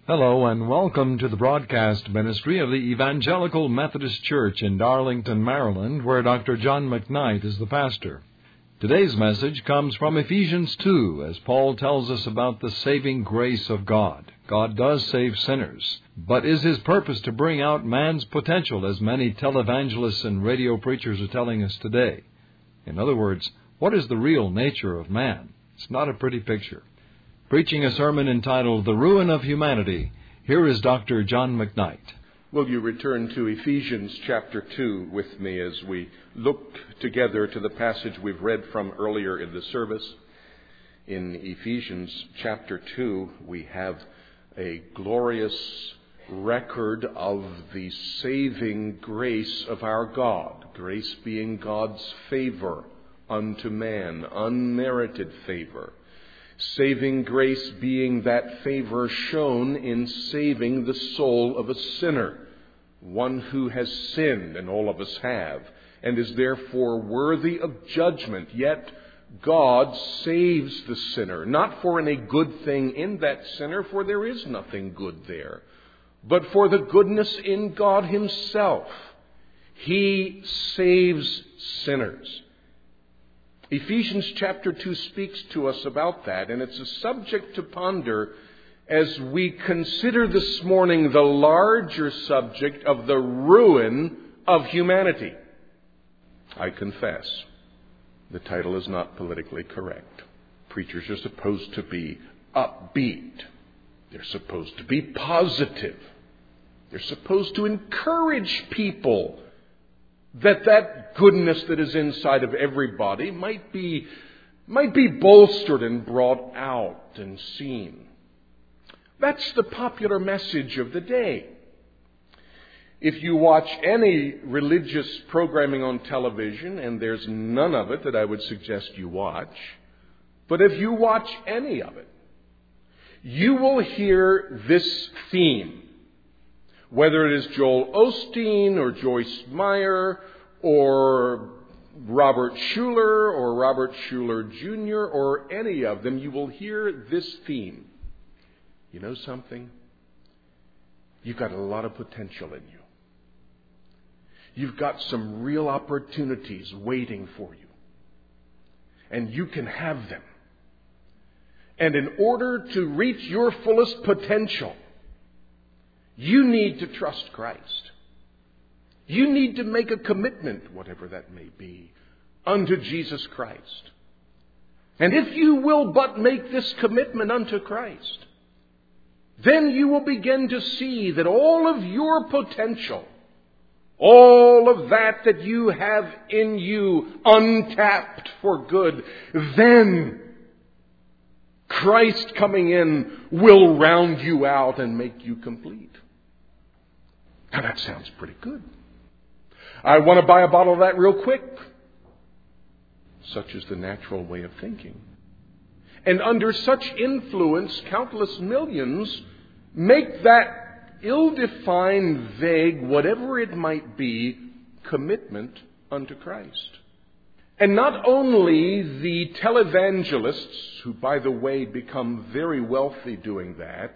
Hello and welcome to the broadcast ministry of the Evangelical Methodist Church in Darlington, Maryland, where Dr. John McKnight is the pastor. Today's message comes from Ephesians 2, as Paul tells us about the saving grace of God. God does save sinners, but is His purpose to bring out man's potential, as many televangelists and radio preachers are telling us today? In other words, what is the real nature of man? It's not a pretty picture. Preaching a sermon entitled The Ruin of Humanity, here is Dr. John McKnight. Will you return to Ephesians chapter 2 with me as we look together to the passage we've read from earlier in the service? In Ephesians chapter 2, we have a glorious record of the saving grace of our God. Grace being God's favor unto man, unmerited favor. Saving grace being that favor shown in saving the soul of a sinner, one who has sinned, and all of us have, and is therefore worthy of judgment. Yet God saves the sinner, not for any good thing in that sinner, for there is nothing good there, but for the goodness in God Himself. He saves sinners. Ephesians chapter 2 speaks to us about that, and it's a subject to ponder as we consider this morning the larger subject of the ruin of humanity. I confess, the title is not politically correct. Preachers are supposed to be upbeat. They're supposed to be positive. They're supposed to encourage people that goodness that is inside of everybody might be bolstered and brought out and seen. That's the popular message of the day. If you watch any religious programming on television, and there's none of it that I would suggest you watch, but if you watch any of it, you will hear this theme. Whether it is Joel Osteen or Joyce Meyer or Robert Schuller or Robert Schuller Jr. or any of them, you will hear this theme. You know something? You've got a lot of potential in you. You've got some real opportunities waiting for you. And you can have them. And in order to reach your fullest potential, you need to trust Christ. You need to make a commitment, whatever that may be, unto Jesus Christ. And if you will but make this commitment unto Christ, then you will begin to see that all of your potential, all of that you have in you untapped for good, then Christ coming in will round you out and make you complete. Now that sounds pretty good. I want to buy a bottle of that real quick. Such is the natural way of thinking. And under such influence, countless millions make that ill-defined, vague, whatever it might be, commitment unto Christ. And not only the televangelists, who, by the way, become very wealthy doing that,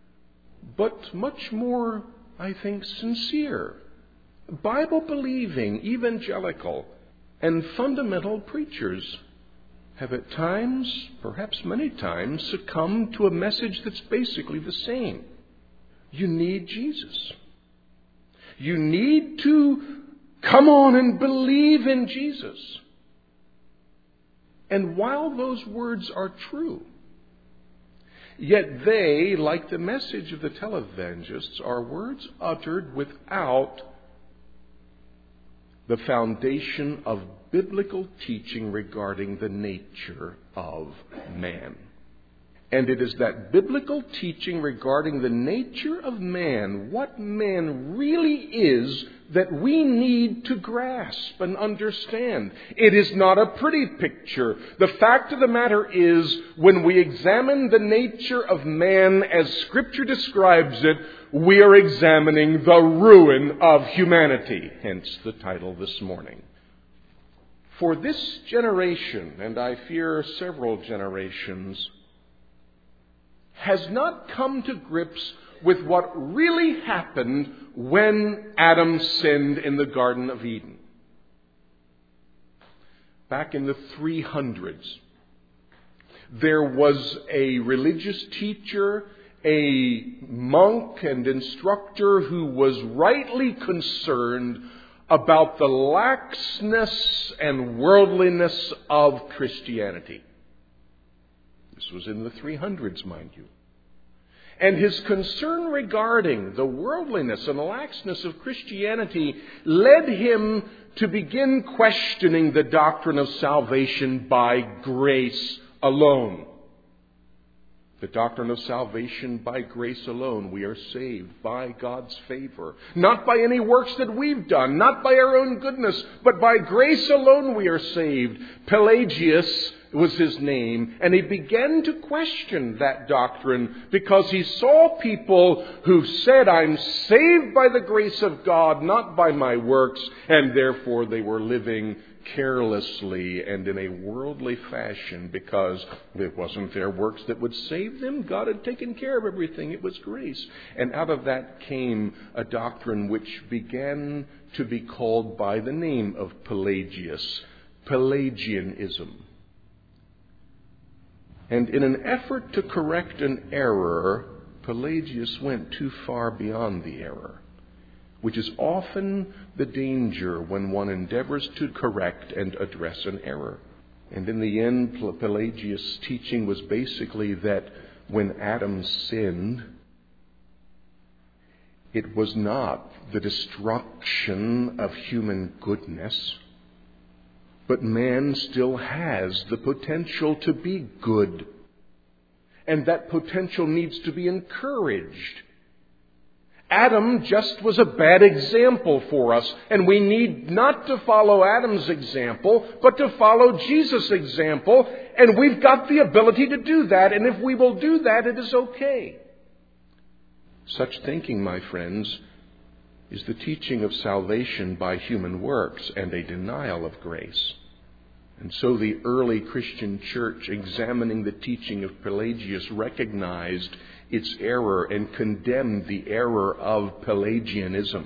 but much more, I think, sincere, Bible-believing, evangelical, and fundamental preachers have at times, perhaps many times, succumbed to a message that's basically the same. You need Jesus. You need to come on and believe in Jesus. And while those words are true, yet they, like the message of the televangelists, are words uttered without the foundation of biblical teaching regarding the nature of man. And it is that biblical teaching regarding the nature of man, what man really is, that we need to grasp and understand. It is not a pretty picture. The fact of the matter is, when we examine the nature of man as Scripture describes it, we are examining the ruin of humanity. Hence the title this morning. For this generation, and I fear several generations, has not come to grips with what really happened when Adam sinned in the Garden of Eden. Back in the 300s, there was a religious teacher, a monk and instructor who was rightly concerned about the laxness and worldliness of Christianity. This was in the 300s, mind you. And his concern regarding the worldliness and laxness of Christianity led him to begin questioning the doctrine of salvation by grace alone. The doctrine of salvation by grace alone. We are saved by God's favor. Not by any works that we've done, not by our own goodness, but by grace alone we are saved. Pelagius was his name, and he began to question that doctrine because he saw people who said, I'm saved by the grace of God, not by my works, and therefore they were living carelessly and in a worldly fashion because it wasn't their works that would save them. God had taken care of everything. It was grace. And out of that came a doctrine which began to be called by the name of Pelagius, Pelagianism. And in an effort to correct an error, Pelagius went too far beyond the error, which is often the danger when one endeavors to correct and address an error. And in the end, Pelagius' teaching was basically that when Adam sinned, it was not the destruction of human goodness, but man still has the potential to be good. And that potential needs to be encouraged. Adam just was a bad example for us, and we need not to follow Adam's example, but to follow Jesus' example, and we've got the ability to do that, and if we will do that, it is okay. Such thinking, my friends, is the teaching of salvation by human works and a denial of grace. And so the early Christian church, examining the teaching of Pelagius, recognized its error and condemned the error of Pelagianism.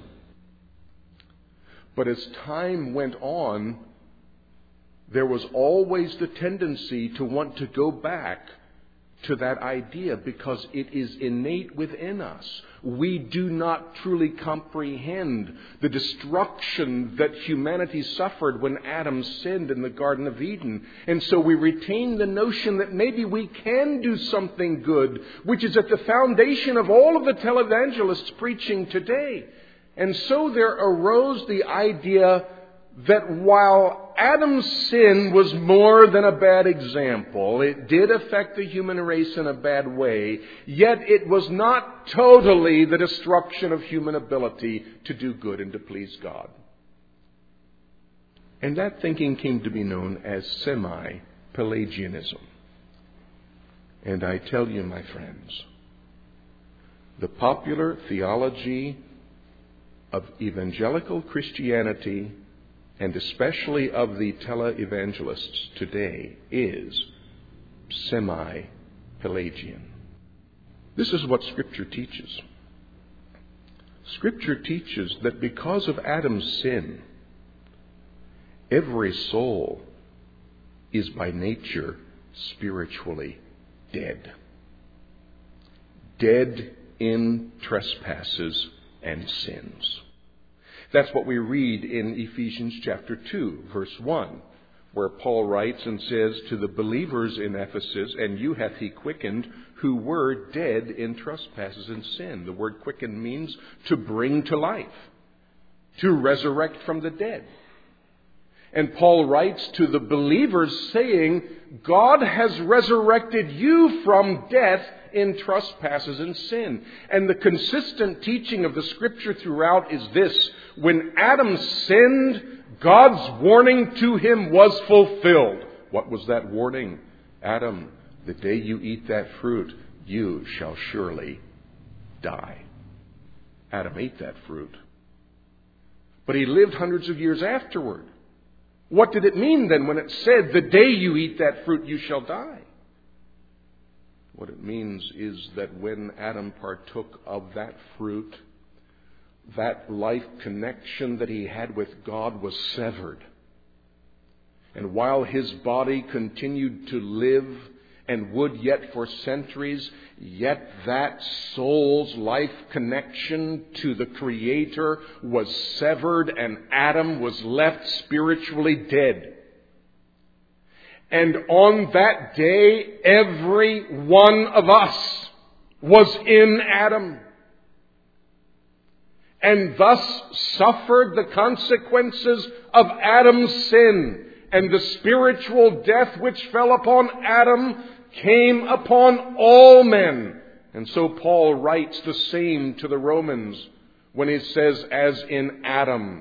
But as time went on, there was always the tendency to want to go back to that idea because it is innate within us. We do not truly comprehend the destruction that humanity suffered when Adam sinned in the Garden of Eden. And so we retain the notion that maybe we can do something good, which is at the foundation of all of the televangelists preaching today. And so there arose the idea that while Adam's sin was more than a bad example, it did affect the human race in a bad way, yet it was not totally the destruction of human ability to do good and to please God. And that thinking came to be known as semi-Pelagianism. And I tell you, my friends, the popular theology of evangelical Christianity, and especially of the televangelists today, is semi-Pelagian. This is what Scripture teaches. Scripture teaches that because of Adam's sin, every soul is by nature spiritually dead. Dead in trespasses and sins. That's what we read in Ephesians chapter 2, verse 1, where Paul writes and says to the believers in Ephesus, "And you hath he quickened who were dead in trespasses and sin." The word quicken means to bring to life, to resurrect from the dead. And Paul writes to the believers saying, God has resurrected you from death in trespasses and sin. And the consistent teaching of the Scripture throughout is this: when Adam sinned, God's warning to him was fulfilled. What was that warning? Adam, the day you eat that fruit, you shall surely die. Adam ate that fruit. But he lived hundreds of years afterward. What did it mean then when it said, the day you eat that fruit, you shall die? What it means is that when Adam partook of that fruit, that life connection that he had with God was severed. And while his body continued to live and would yet for centuries, yet that soul's life connection to the Creator was severed and Adam was left spiritually dead. And on that day, every one of us was in Adam, and thus suffered the consequences of Adam's sin. And the spiritual death which fell upon Adam came upon all men. And so Paul writes the same to the Romans when he says, as in Adam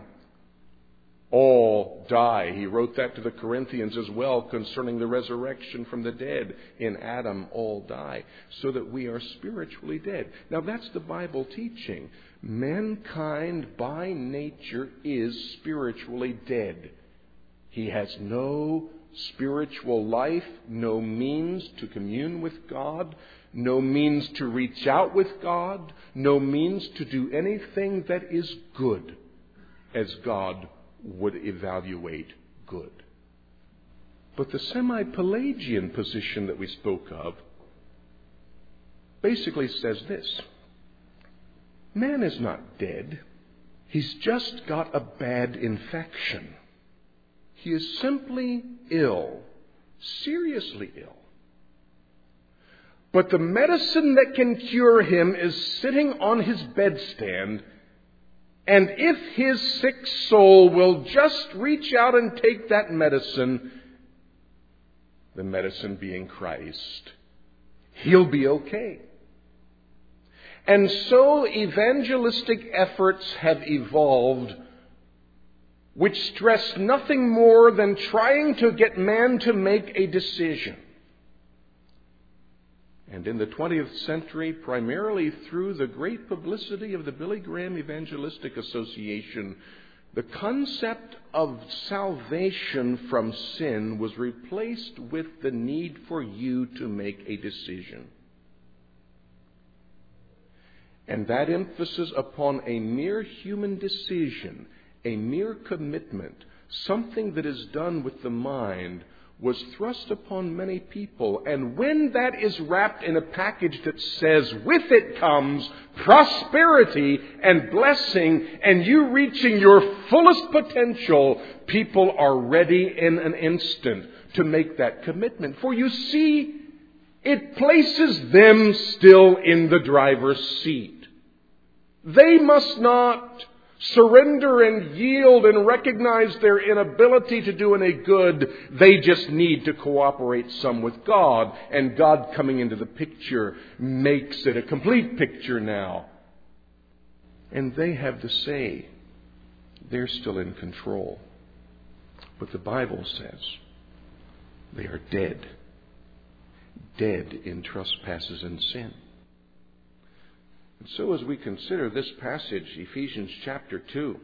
all die. He wrote that to the Corinthians as well concerning the resurrection from the dead. In Adam all die, so that we are spiritually dead. Now that's the Bible teaching. Mankind by nature is spiritually dead. He has no spiritual life, no means to commune with God, no means to reach out with God, no means to do anything that is good as God would evaluate good. But the semi-Pelagian position that we spoke of basically says this: man is not dead. He's just got a bad infection. He is simply ill, seriously ill. But the medicine that can cure him is sitting on his bedstand. And if his sick soul will just reach out and take that medicine, the medicine being Christ, he'll be okay. And so evangelistic efforts have evolved which stress nothing more than trying to get man to make a decision. And in the 20th century, primarily through the great publicity of the Billy Graham Evangelistic Association, the concept of salvation from sin was replaced with the need for you to make a decision. And that emphasis upon a mere human decision, a mere commitment, something that is done with the mind, was thrust upon many people. And when that is wrapped in a package that says, with it comes prosperity and blessing and you reaching your fullest potential, people are ready in an instant to make that commitment. For you see, it places them still in the driver's seat. They must not surrender and yield and recognize their inability to do any good. They just need to cooperate some with God. And God coming into the picture makes it a complete picture now. And they have the say. They're still in control. But the Bible says they are dead. Dead in trespasses and sin. And so as we consider this passage, Ephesians chapter 2,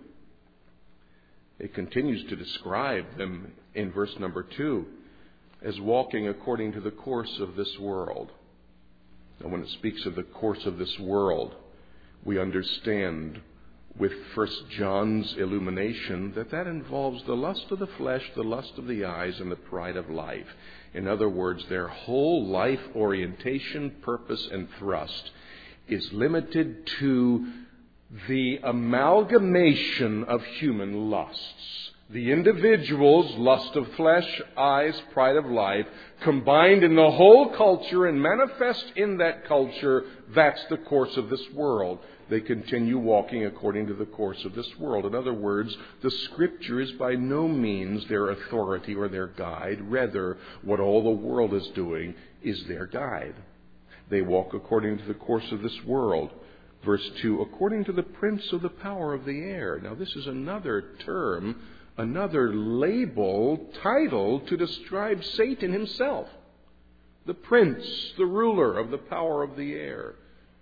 it continues to describe them in verse number 2 as walking according to the course of this world. Now when it speaks of the course of this world, we understand with 1 John's illumination that involves the lust of the flesh, the lust of the eyes, and the pride of life. In other words, their whole life orientation, purpose, and thrust is limited to the amalgamation of human lusts. The individual's lust of flesh, eyes, pride of life, combined in the whole culture and manifest in that culture, that's the course of this world. They continue walking according to the course of this world. In other words, the Scripture is by no means their authority or their guide. Rather, what all the world is doing is their guide. They walk according to the course of this world. Verse 2, according to the prince of the power of the air. Now this is another term, another label, title to describe Satan himself. The prince, the ruler of the power of the air.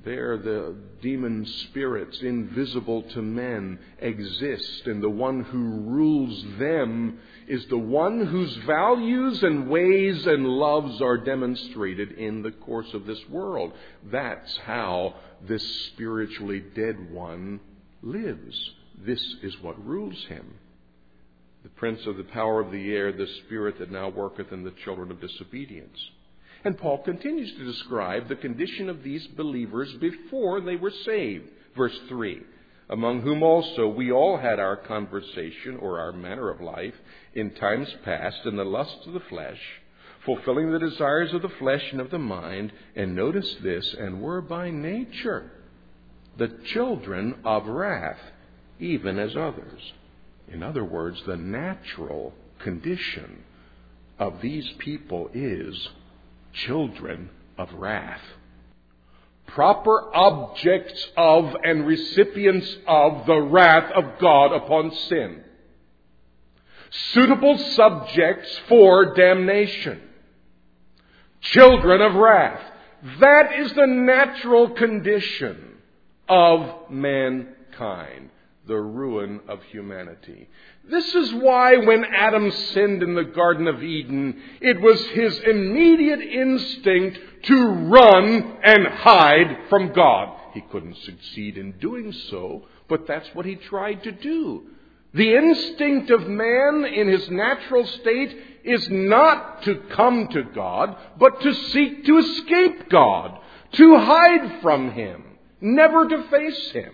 There the demon spirits, invisible to men, exist, and the one who rules them is the one whose values and ways and loves are demonstrated in the course of this world. That's how this spiritually dead one lives. This is what rules him. The prince of the power of the air, the spirit that now worketh in the children of disobedience. And Paul continues to describe the condition of these believers before they were saved. Verse 3, among whom also we all had our conversation, or our manner of life, in times past, in the lusts of the flesh, fulfilling the desires of the flesh and of the mind, and notice this, and were by nature the children of wrath, even as others. In other words, the natural condition of these people is children of wrath. Proper objects of and recipients of the wrath of God upon sin. Suitable subjects for damnation. Children of wrath. That is the natural condition of mankind. The ruin of humanity. This is why when Adam sinned in the Garden of Eden, it was his immediate instinct to run and hide from God. He couldn't succeed in doing so, but that's what he tried to do. The instinct of man in his natural state is not to come to God, but to seek to escape God, to hide from Him, never to face Him.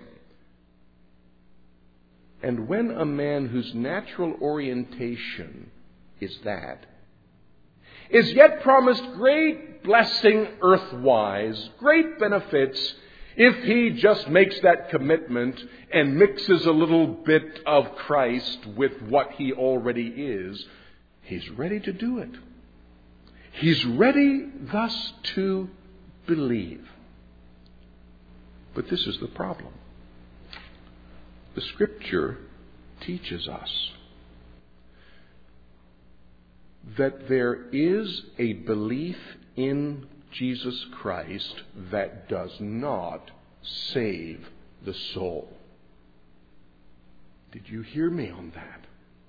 And when a man whose natural orientation is that, is yet promised great blessing earthwise, great benefits, if he just makes that commitment and mixes a little bit of Christ with what he already is, he's ready to do it. He's ready thus to believe. But this is the problem. The Scripture teaches us that there is a belief in Jesus Christ that does not save the soul. Did you hear me on that?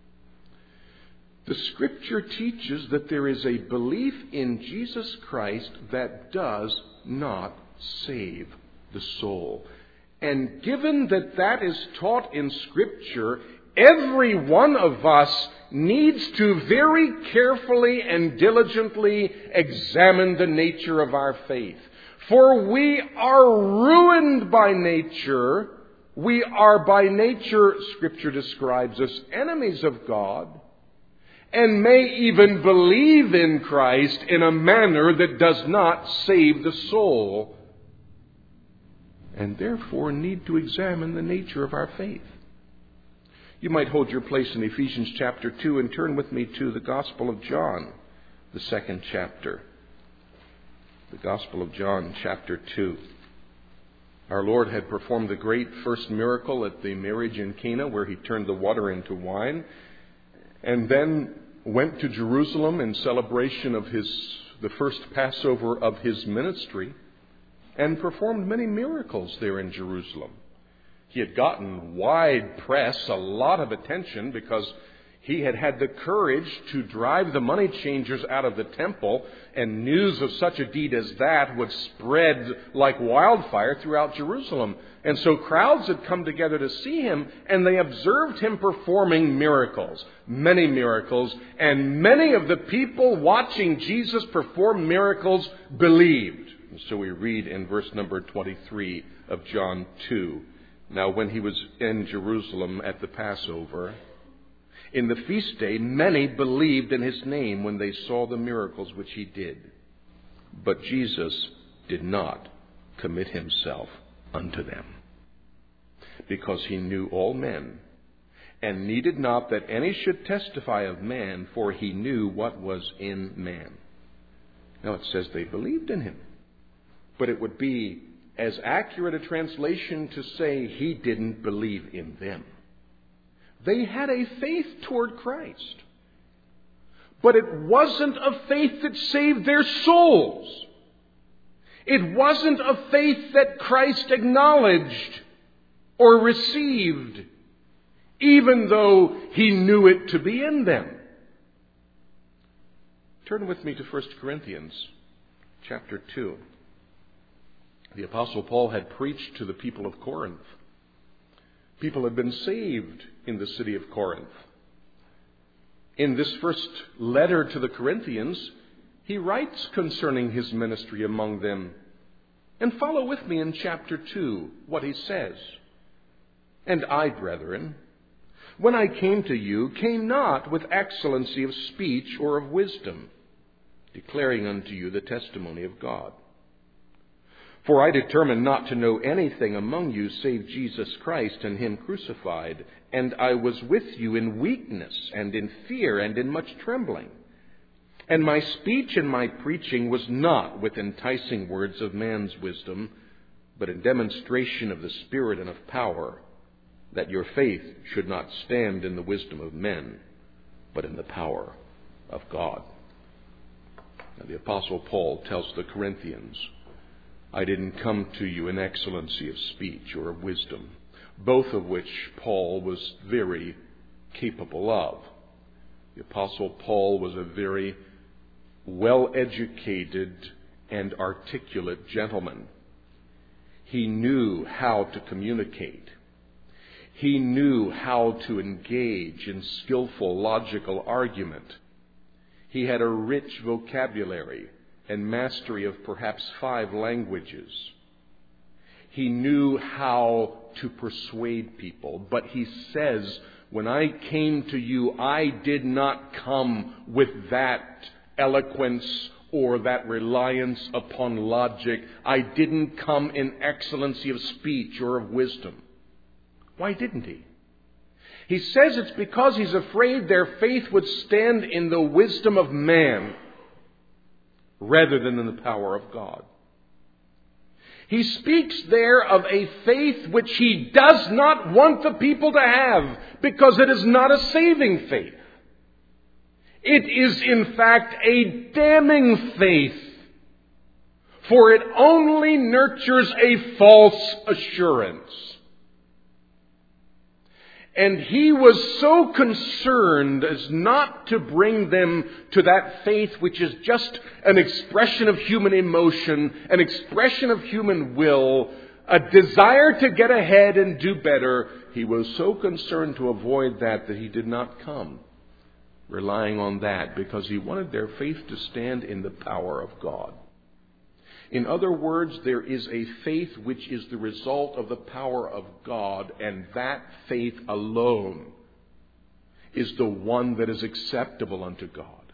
The Scripture teaches that there is a belief in Jesus Christ that does not save the soul. And given that that is taught in Scripture, every one of us needs to very carefully and diligently examine the nature of our faith. For we are ruined by nature. We are by nature, Scripture describes us, enemies of God, and may even believe in Christ in a manner that does not save the soul, and therefore need to examine the nature of our faith. You might hold your place in Ephesians chapter 2 and turn with me to the Gospel of John, the second chapter. The Gospel of John, chapter 2. Our Lord had performed the great first miracle at the marriage in Cana, where He turned the water into wine, and then went to Jerusalem in celebration of the first Passover of His ministry, and performed many miracles there in Jerusalem. He had gotten wide press, a lot of attention, because He had had the courage to drive the money changers out of the temple, and news of such a deed as that would spread like wildfire throughout Jerusalem. And so crowds had come together to see Him, and they observed Him performing miracles, many miracles, and many of the people watching Jesus perform miracles believed. And so we read in verse number 23 of John 2, "Now when He was in Jerusalem at the Passover, in the feast day, many believed in His name when they saw the miracles which He did. But Jesus did not commit Himself unto them, because He knew all men, and needed not that any should testify of man, for He knew what was in man." Now it says they believed in Him. But it would be as accurate a translation to say He didn't believe in them. They had a faith toward Christ. But it wasn't a faith that saved their souls. It wasn't a faith that Christ acknowledged or received, even though he knew it to be in them. Turn with me to 1 Corinthians chapter 2. The Apostle Paul had preached to the people of Corinth. People had been saved in the city of Corinth. In this first letter to the Corinthians, he writes concerning his ministry among them. And follow with me in chapter 2 what he says. And I, brethren, when I came to you, came not with excellency of speech or of wisdom, declaring unto you the testimony of God. For I determined not to know anything among you save Jesus Christ and him crucified. And I was with you in weakness and in fear and in much trembling. And my speech and my preaching was not with enticing words of man's wisdom, but in demonstration of the Spirit and of power, that your faith should not stand in the wisdom of men, but in the power of God. Now, the Apostle Paul tells the Corinthians, I didn't come to you in excellency of speech or of wisdom, both of which Paul was very capable of. The Apostle Paul was a very well-educated and articulate gentleman. He knew how to communicate. He knew how to engage in skillful, logical argument. He had a rich vocabulary and mastery of perhaps 5 languages. He knew how to persuade people. But he says, when I came to you, I did not come with that eloquence or that reliance upon logic. I didn't come in excellency of speech or of wisdom. Why didn't he? He says it's because he's afraid their faith would stand in the wisdom of man rather than in the power of God. He speaks there of a faith which he does not want the people to have because it is not a saving faith. It is in fact a damning faith, for it only nurtures a false assurance. And he was so concerned as not to bring them to that faith which is just an expression of human emotion, an expression of human will, a desire to get ahead and do better. He was so concerned to avoid that he did not come relying on that, because he wanted their faith to stand in the power of God. In other words, there is a faith which is the result of the power of God, and that faith alone is the one that is acceptable unto God.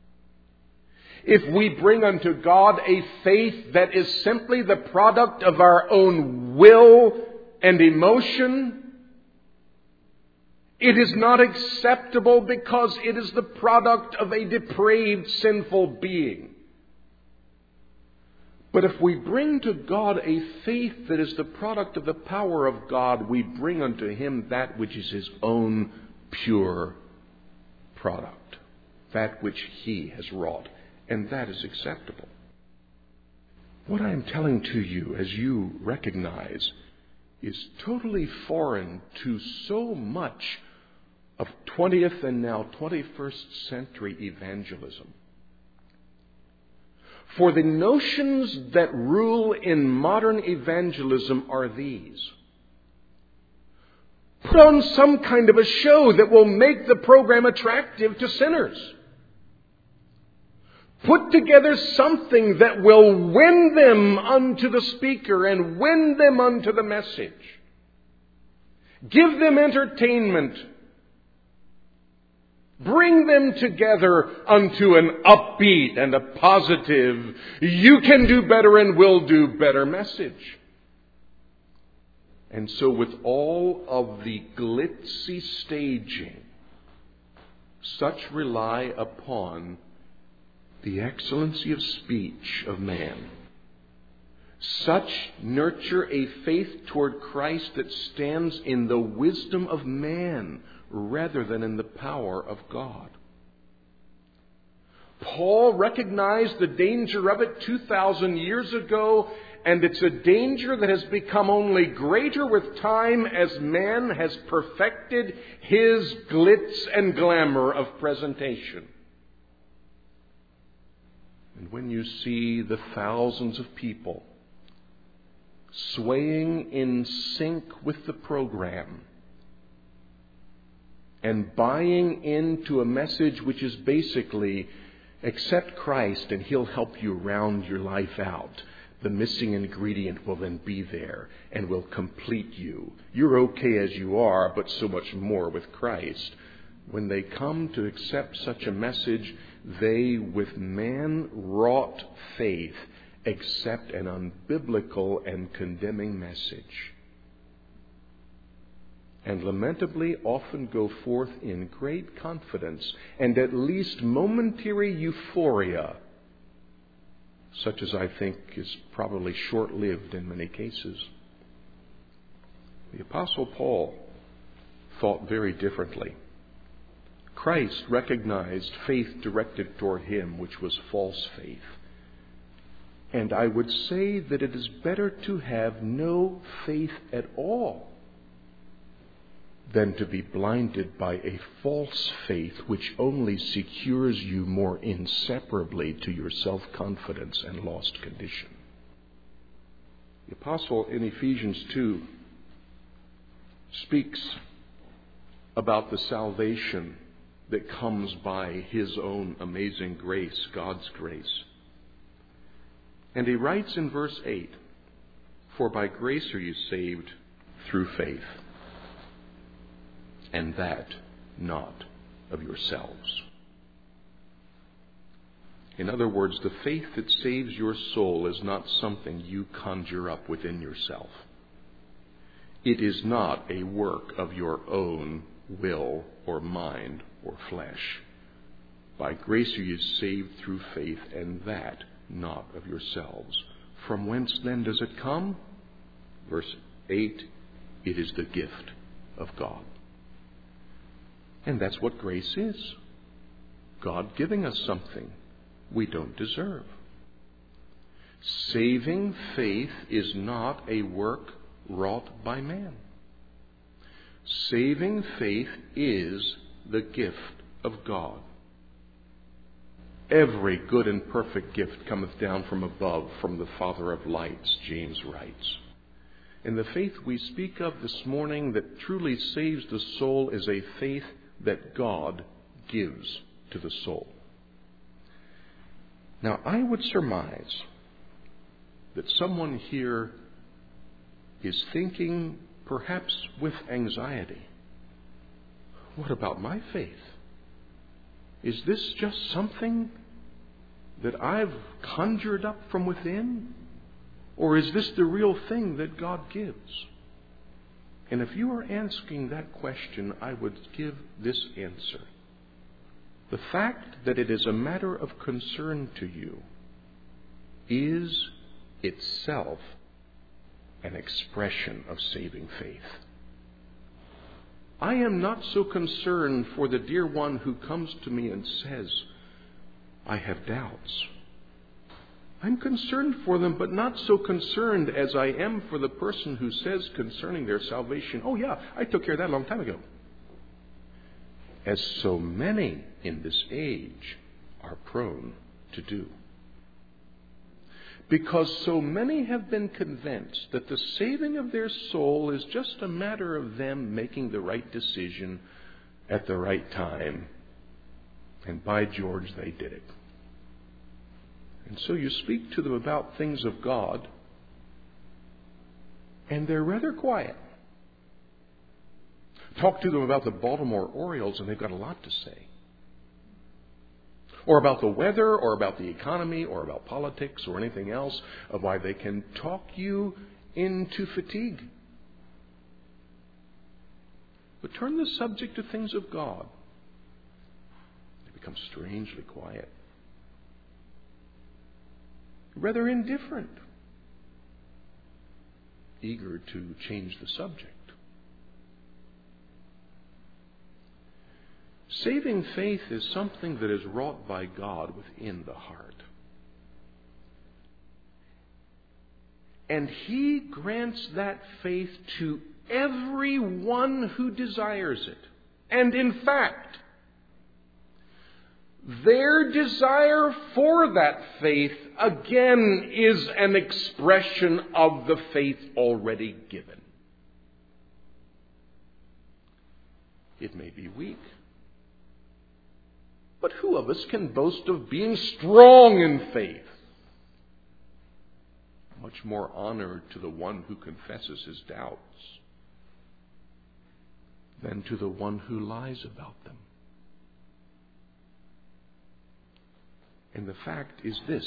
If we bring unto God a faith that is simply the product of our own will and emotion, it is not acceptable because it is the product of a depraved, sinful being. But if we bring to God a faith that is the product of the power of God, we bring unto him that which is his own pure product, that which he has wrought, and that is acceptable. What I am telling to you, as you recognize, is totally foreign to so much of 20th and now 21st century evangelism. For the notions that rule in modern evangelism are these. Put on some kind of a show that will make the program attractive to sinners. Put together something that will win them unto the speaker and win them unto the message. Give them entertainment. Bring them together unto an upbeat and a positive, you can do better and will do better message. And so with all of the glitzy staging, such rely upon the excellency of speech of man. Such nurture a faith toward Christ that stands in the wisdom of man rather than in the power of God. Paul recognized the danger of it 2,000 years ago, and it's a danger that has become only greater with time as man has perfected his glitz and glamour of presentation. And when you see the thousands of people swaying in sync with the program and buying into a message which is basically, accept Christ and He'll help you round your life out. The missing ingredient will then be there and will complete you. You're okay as you are, but so much more with Christ. When they come to accept such a message, they, with man-wrought faith, accept an unbiblical and condemning message. And lamentably often go forth in great confidence and at least momentary euphoria, such as I think is probably short-lived in many cases. The Apostle Paul thought very differently. Christ recognized faith directed toward him, which was false faith. And I would say that it is better to have no faith at all than to be blinded by a false faith which only secures you more inseparably to your self-confidence and lost condition. The apostle in Ephesians 2 speaks about the salvation that comes by his own amazing grace, God's grace. And he writes in verse 8, "For by grace are you saved through faith, and that not of yourselves." In other words, the faith that saves your soul is not something you conjure up within yourself. It is not a work of your own will or mind or flesh. By grace are you saved through faith, and that not of yourselves. From whence then does it come? Verse 8, it is the gift of God. And that's what grace is. God giving us something we don't deserve. Saving faith is not a work wrought by man. Saving faith is the gift of God. Every good and perfect gift cometh down from above, from the Father of lights, James writes. And the faith we speak of this morning that truly saves the soul is a faith that God gives to the soul. Now, I would surmise that someone here is thinking, perhaps with anxiety, what about my faith? Is this just something that I've conjured up from within? Or is this the real thing that God gives? And if you are asking that question, I would give this answer. The fact that it is a matter of concern to you is itself an expression of saving faith. I am not so concerned for the dear one who comes to me and says, I have doubts. I'm concerned for them, but not so concerned as I am for the person who says concerning their salvation, oh yeah, I took care of that a long time ago. As so many in this age are prone to do. Because so many have been convinced that the saving of their soul is just a matter of them making the right decision at the right time. And by George, they did it. And so you speak to them about things of God, and they're rather quiet. Talk to them about the Baltimore Orioles, and they've got a lot to say. Or about the weather, or about the economy, or about politics, or anything else, of why they can talk you into fatigue. But turn the subject to things of God. They become strangely quiet. Rather indifferent. Eager to change the subject. Saving faith is something that is wrought by God within the heart. And He grants that faith to everyone who desires it. And in fact, their desire for that faith, again, is an expression of the faith already given. It may be weak, but who of us can boast of being strong in faith? Much more honor to the one who confesses his doubts than to the one who lies about them. And the fact is this: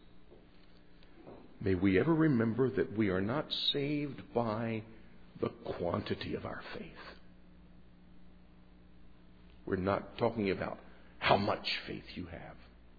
may we ever remember that we are not saved by the quantity of our faith. We're not talking about how much faith you have.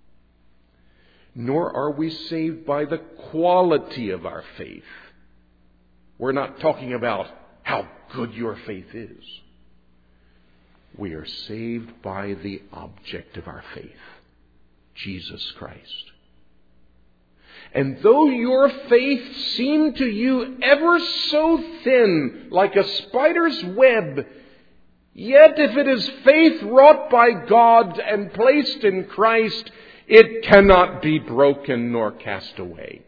Nor are we saved by the quality of our faith. We're not talking about how good your faith is. We are saved by the object of our faith, Jesus Christ. And though your faith seem to you ever so thin, like a spider's web, yet if it is faith wrought by God and placed in Christ, it cannot be broken nor cast away.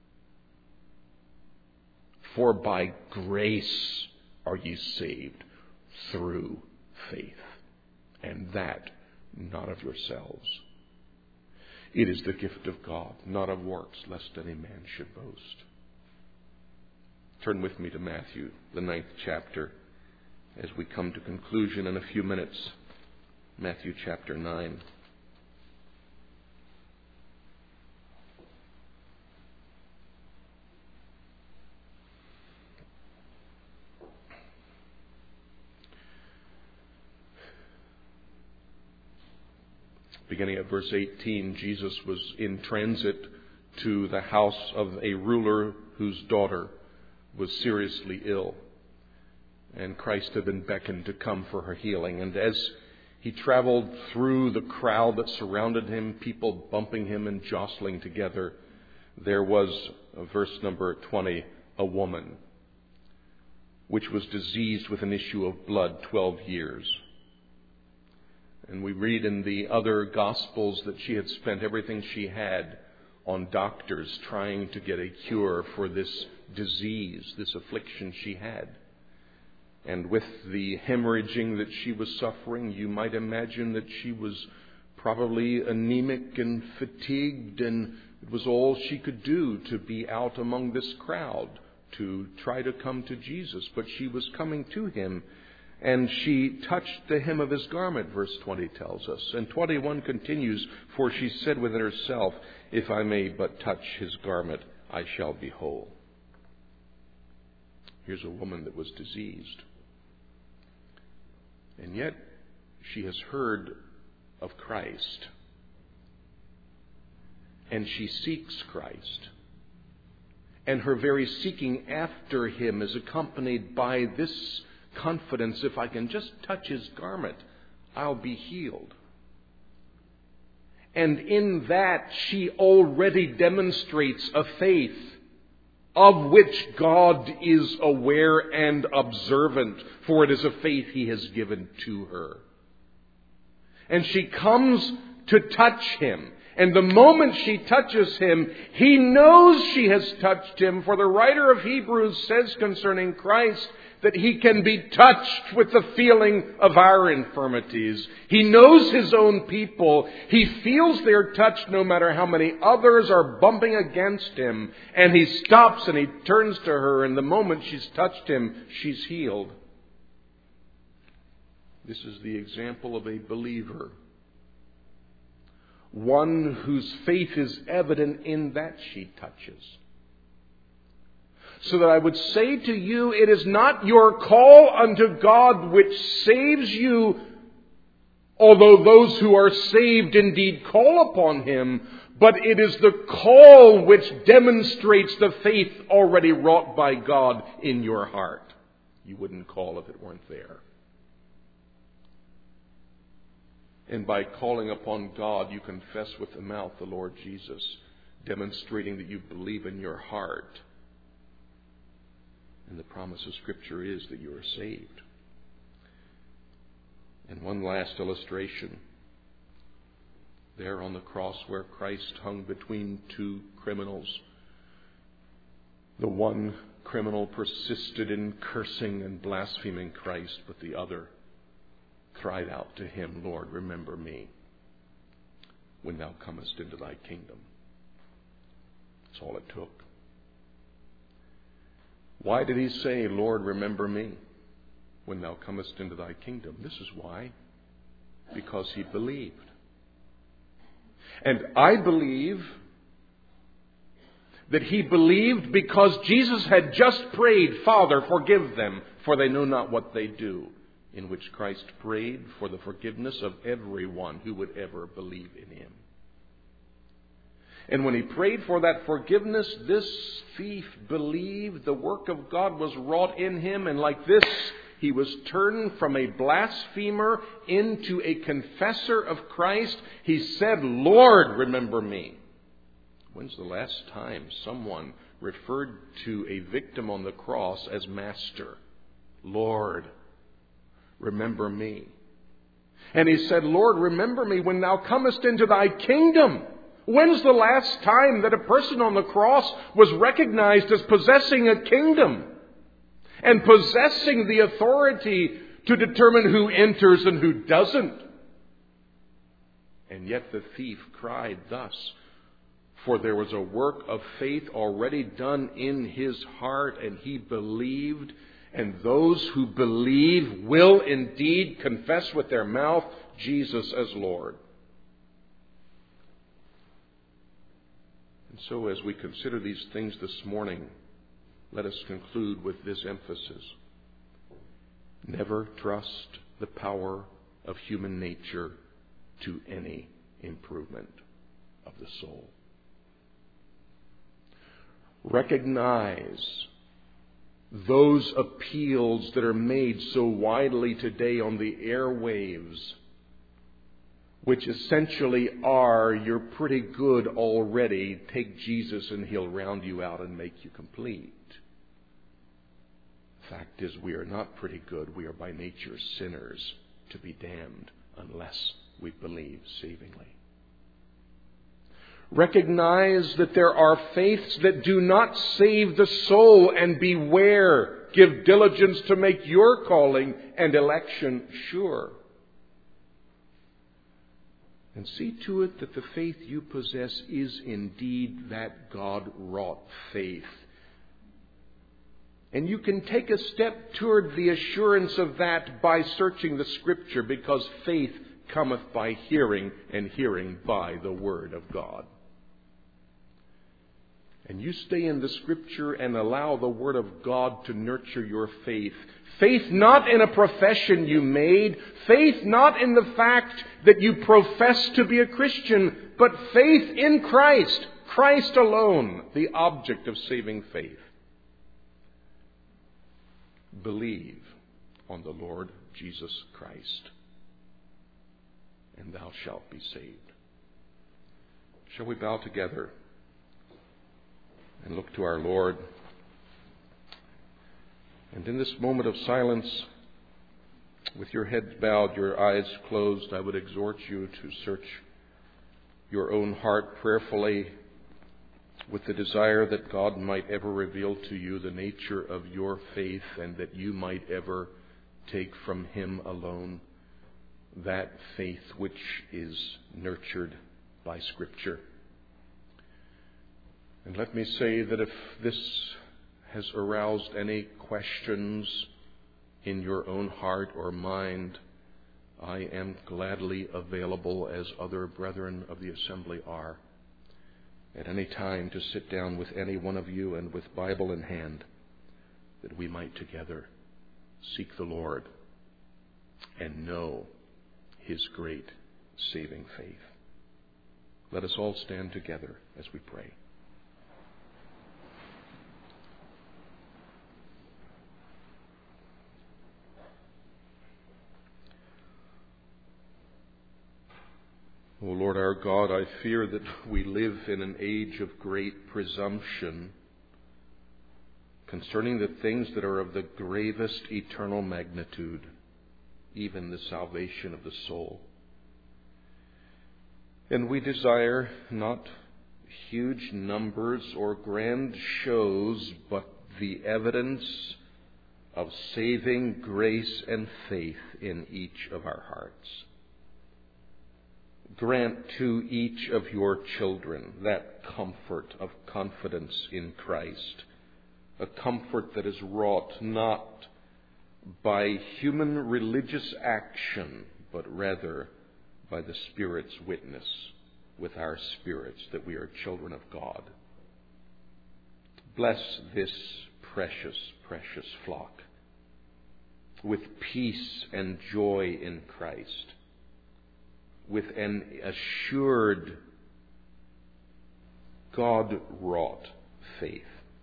For by grace are ye saved through faith, and that not of yourselves. It is the gift of God, not of works, lest any man should boast. Turn with me to Matthew, the 9th chapter, as we come to conclusion in a few minutes. Matthew chapter 9. Beginning at verse 18, Jesus was in transit to the house of a ruler whose daughter was seriously ill. And Christ had been beckoned to come for her healing. And as he traveled through the crowd that surrounded him, people bumping him and jostling together, there was, verse number 20, a woman which was diseased with an issue of blood 12 years. And we read in the other Gospels that she had spent everything she had on doctors trying to get a cure for this disease, this affliction she had. And with the hemorrhaging that she was suffering, you might imagine that she was probably anemic and fatigued, and it was all she could do to be out among this crowd to try to come to Jesus. But she was coming to him, and she touched the hem of his garment, verse 20 tells us. And 21 continues, for she said within herself, if I may but touch his garment, I shall be whole. Here's a woman that was diseased. And yet she has heard of Christ. And she seeks Christ. And her very seeking after him is accompanied by this confidence: if I can just touch his garment, I'll be healed. And in that she already demonstrates a faith of which God is aware and observant, for it is a faith he has given to her. And she comes to touch him. And the moment she touches him, he knows she has touched him. For the writer of Hebrews says concerning Christ that he can be touched with the feeling of our infirmities. He knows his own people. He feels their touch no matter how many others are bumping against him. And he stops and he turns to her. And the moment she's touched him, she's healed. This is the example of a believer. One whose faith is evident in that she touches. So that I would say to you, it is not your call unto God which saves you, although those who are saved indeed call upon him, but it is the call which demonstrates the faith already wrought by God in your heart. You wouldn't call if it weren't there. And by calling upon God, you confess with the mouth the Lord Jesus, demonstrating that you believe in your heart. And the promise of Scripture is that you are saved. And one last illustration. There on the cross where Christ hung between two criminals, the one criminal persisted in cursing and blaspheming Christ, but the other cried out to him, Lord, remember me when thou comest into thy kingdom. That's all it took. Why did he say, Lord, remember me when thou comest into thy kingdom? This is why. Because he believed. And I believe that he believed because Jesus had just prayed, Father, forgive them, for they know not what they do, in which Christ prayed for the forgiveness of everyone who would ever believe in him. And when he prayed for that forgiveness, this thief believed the work of God was wrought in him, and like this, he was turned from a blasphemer into a confessor of Christ. He said, Lord, remember me. When's the last time someone referred to a victim on the cross as Master? Lord, remember me. And he said, Lord, remember me when thou comest into thy kingdom. When's the last time that a person on the cross was recognized as possessing a kingdom and possessing the authority to determine who enters and who doesn't? And yet the thief cried thus, for there was a work of faith already done in his heart, and he believed. And those who believe will indeed confess with their mouth Jesus as Lord. And so as we consider these things this morning, let us conclude with this emphasis. Never trust the power of human nature to any improvement of the soul. Recognize those appeals that are made so widely today on the airwaves, which essentially are, you're pretty good already, take Jesus and he'll round you out and make you complete. The fact is, we are not pretty good. We are by nature sinners to be damned unless we believe savingly. Recognize that there are faiths that do not save the soul, and beware. Give diligence to make your calling and election sure. And see to it that the faith you possess is indeed that God-wrought faith. And you can take a step toward the assurance of that by searching the Scripture, because faith cometh by hearing, and hearing by the Word of God. And you stay in the Scripture and allow the Word of God to nurture your faith. Faith not in a profession you made. Faith not in the fact that you profess to be a Christian. But faith in Christ. Christ alone, the object of saving faith. Believe on the Lord Jesus Christ, and thou shalt be saved. Shall we bow together and look to our Lord? And in this moment of silence, with your heads bowed, your eyes closed, I would exhort you to search your own heart prayerfully with the desire that God might ever reveal to you the nature of your faith, and that you might ever take from Him alone that faith which is nurtured by Scripture. And let me say that if this has aroused any questions in your own heart or mind, I am gladly available, as other brethren of the assembly are, at any time to sit down with any one of you and with Bible in hand, that we might together seek the Lord and know His great saving faith. Let us all stand together as we pray. O Lord our God, I fear that we live in an age of great presumption concerning the things that are of the gravest eternal magnitude, even the salvation of the soul. And we desire not huge numbers or grand shows, but the evidence of saving grace and faith in each of our hearts. Grant to each of your children that comfort of confidence in Christ, a comfort that is wrought not by human religious action, but rather by the Spirit's witness with our spirits that we are children of God. Bless this precious, precious flock with peace and joy in Christ, with an assured God-wrought faith.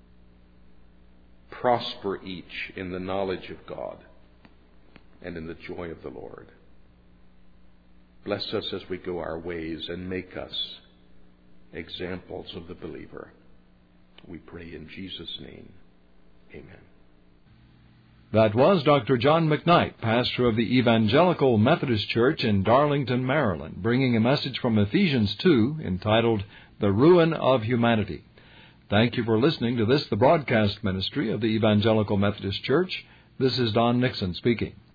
Prosper each in the knowledge of God and in the joy of the Lord. Bless us as we go our ways and make us examples of the believer. We pray in Jesus' name. Amen. That was Dr. John McKnight, pastor of the Evangelical Methodist Church in Darlington, Maryland, bringing a message from Ephesians 2 entitled, The Ruin of Humanity. Thank you for listening to this, the broadcast ministry of the Evangelical Methodist Church. This is Don Nixon speaking.